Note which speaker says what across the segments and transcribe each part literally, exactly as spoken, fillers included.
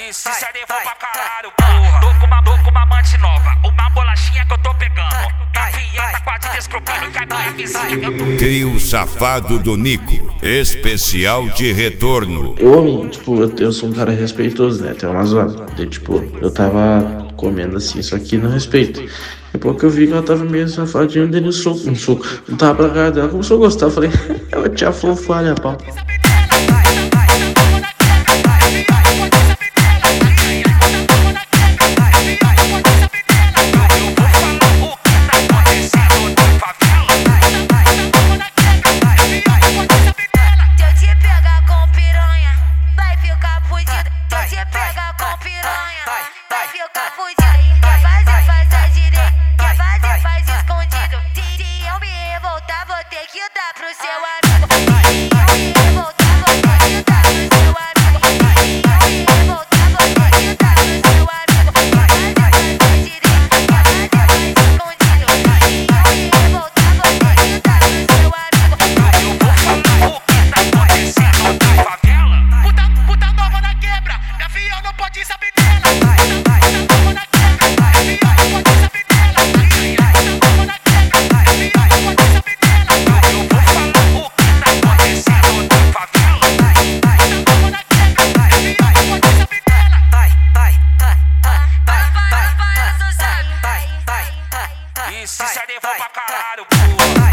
Speaker 1: Isso é levou pra caralho, porra. Tô com uma, tô com uma amante nova, uma bolachinha que eu tô pegando. Gavião tá quase desculpando que a minha vizinha.
Speaker 2: Trio Safado do Nico, especial de retorno.
Speaker 3: Eu, tipo, eu, eu sou um cara respeitoso, né? Tem uma zona. E, tipo, eu tava comendo assim, isso aqui não respeito. Depois que eu vi que ela tava meio safadinha, eu dei um soco, um soco. Eu tava pra cara dela, começou a gostar. Eu falei, ela te afofalha, pau.
Speaker 1: Isso é levou pra caralho, porra.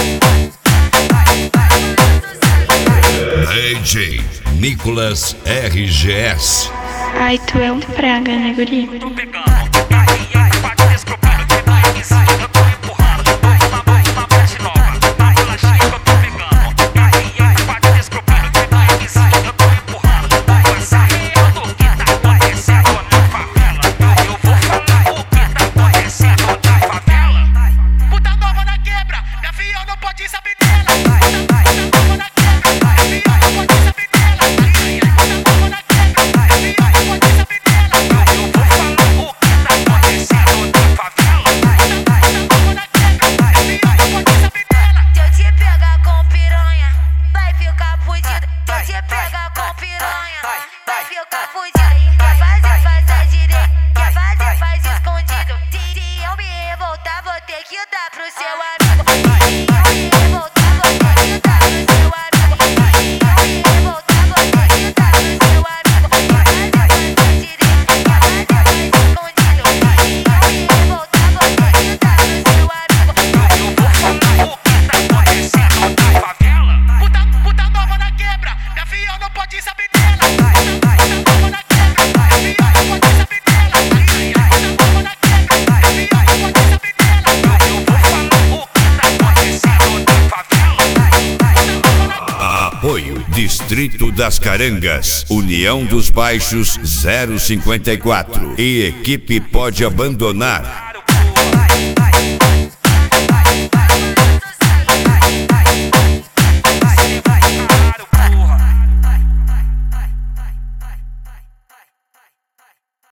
Speaker 2: D J Nicolas R G S.
Speaker 4: Ai, tu é um praga, né, guri?
Speaker 1: Tô pegando, gavião tá quase desculpando que a minha vizinha. Eu tô empurrando, tô com uma, uma amante nova, uma bolachinha que eu tô pegando. Gavião tá quase desculpando que a minha vizinha. Eu tô empurrando, tô sabendo o que tá acontecendo na favela. Eu vou falar o que tá acontecendo na favela.
Speaker 5: Puta nova na quebra, gavião não pode saber dela. Puta nova na quebra, gavião não pode saber dela. Puta nova na quebra, gavião não pode saber dela.
Speaker 1: Eu vou falar o que tá acontecendo na favela.
Speaker 5: Puta nova na quebra, gavião não pode saber dela.
Speaker 6: Se eu te pegar com piranha, vai ficar fudido. Se eu te pegar com piranha, vai ficar fudido. Quer fazer, faz direito. Quer fazer, faz escondido. Se eu me revoltar, vou ter que dar pro seu amigo. Se eu me revoltar, vou ter que dar pro seu amigo. Se eu me revoltar, vou ter que dar pro seu amigo. Quer fazer, faz direito. Quer fazer, faz escondido. Se eu me revoltar, vou ter que dar pro seu amigo.
Speaker 1: Eu vou falar o que tá acontecendo na favela.
Speaker 5: Puta, puta nova na quebra, gavião não pode saber dela. Puta nova na quebra, gavião não pode saber dela. Puta nova na quebra, gavião não pode saber dela.
Speaker 1: Eu vou falar o que tá acontecendo na favela.
Speaker 2: Apoio Distrito das Carangas, União dos Baixos zero cinquenta e quatro e equipe Pode Abandonar.